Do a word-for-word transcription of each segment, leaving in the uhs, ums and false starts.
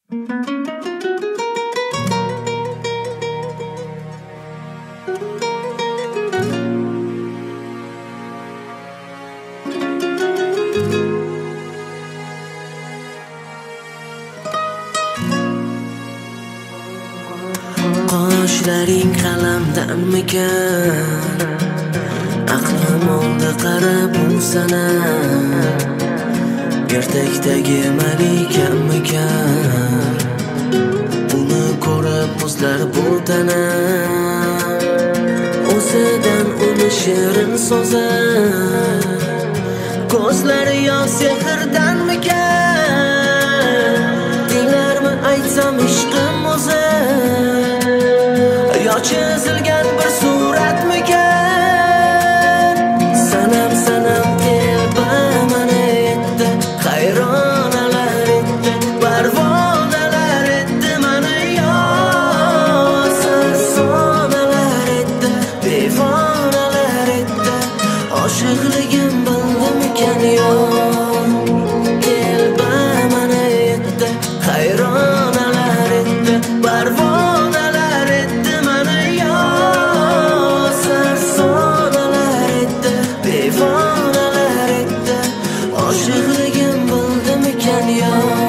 Qoshlaring qalamdanmikan, aqlim oldi qarab u sana. Ertakdagi malikammikan, uni ko'rib muzlar bu tana. O'zidan uni shirin so'zar, ko'zlari yosh sehrdanmikan. Dilarmi aytsam ishqim o'zi, yo chizilgan bir suratmikan? Sanam sanam telba mani etdi, hayronalar etdi, parvonalar etdi mani yod. Sarsonalar etdi, devonalar etdi, oshiqligim bildimikan yo'q. Telba mani etdi, hayronalar etdi, parvonalar etdi mani yod. Sarsonalar etdi, devonalar etdi, oshiqligim bildimikan yo'q.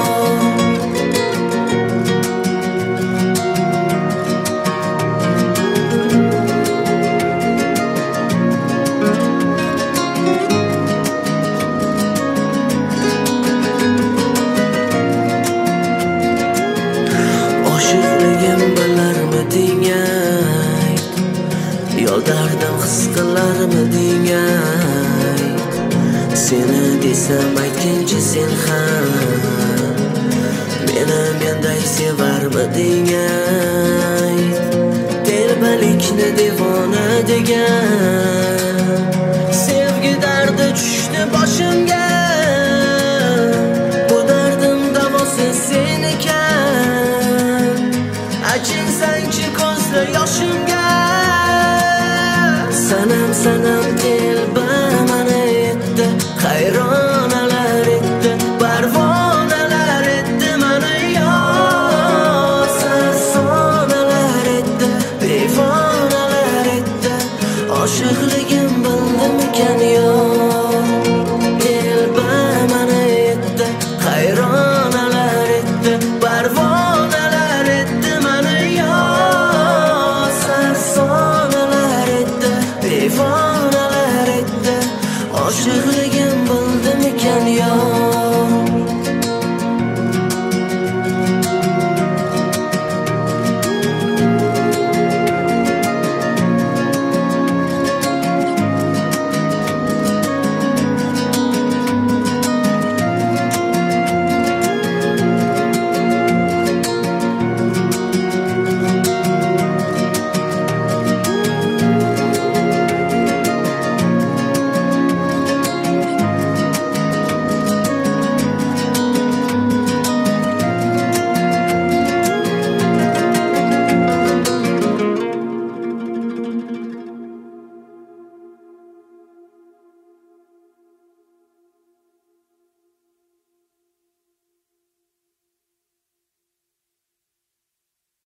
Oshiqligim bilarmiding ay, yo dardim his qilarmiding ay? Seni desam aytguncha sen ham meni menday sevarmiding ay? Telbalikni devona degan, sevgi dardi tushdi boshimga. Bu dardim davosi sen ekan, achinsangchi ko'zlar yoshimga.